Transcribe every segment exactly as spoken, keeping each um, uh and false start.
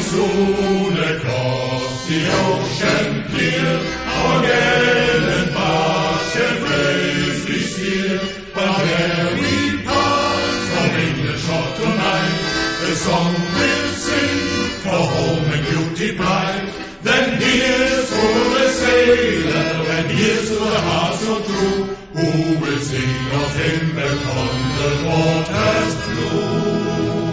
soon across the ocean clear, our gallant bark shall bravely steer. But ere we part from England shore tonight, the song we'll sing for home and duty bright. Then here's to the sailor, and here's to the heart so true, who will sing of him upon the waters blue.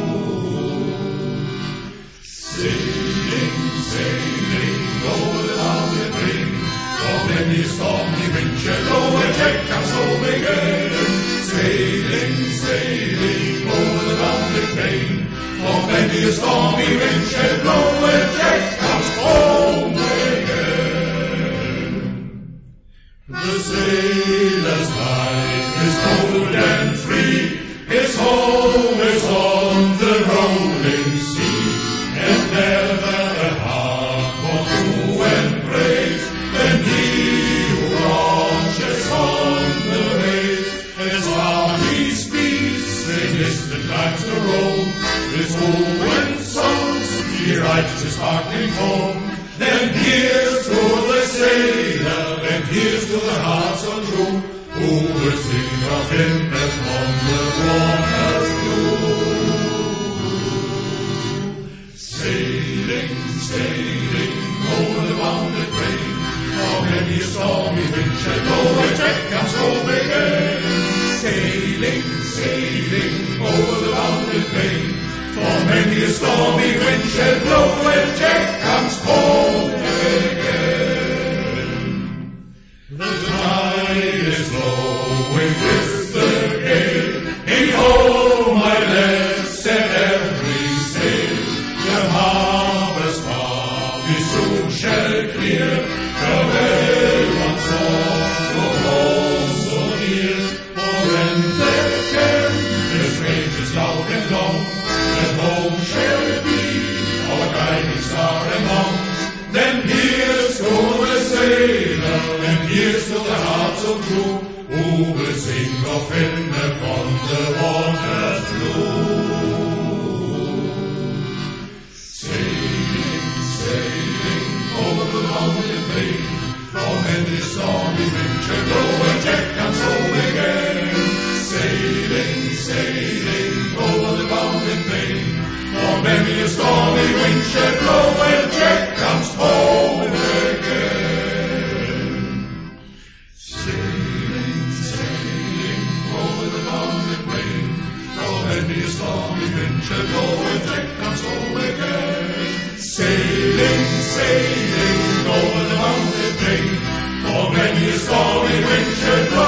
Sailing, sailing over the mountain plain, for many a stormy wind shall blow and Jack comes home again. Sailing, sailing over the mountain plain, for many a stormy wind shall blow and Jack comes home again. The sailor's life is bold and free, his home is on the rolling sea, and never a heart more true and brave than he who launches on the wave. As far he speeds in distant lands to roam, with woe and songs he writes his sparkling home. Then here's to the sailor, and here's to the heart so true, who will sing of him upon the waters blue. Sailing, sailing over the bounded plain, for many a stormy wind shall blow and Jack comes home again. Sailing, sailing over the bounded plain, for many a stormy wind shall blow and Jack comes home again. The tide is flowing with the gale, in home my lads set every sail. The harbour's far we soon shall clear, farewell once more, no home so near. For when there can the strangers loud and long, and home shall be our guiding star and home. Then here's to the sailor, and here's to the heart so true, who will sing of him upon the waters blue. Sailing, sailing over the mountain plain, for many a stormy wind shall blow and Jack comes home again. Sailing, sailing over the mountain plain, for many a stormy wind shall blow and Jack comes home again. Sailing, sailing over the mountain plain, for many a stormy wind shall blow and Jack comes home again. Sailing, sailing over the mountain plain, for many a stormy wind shall blow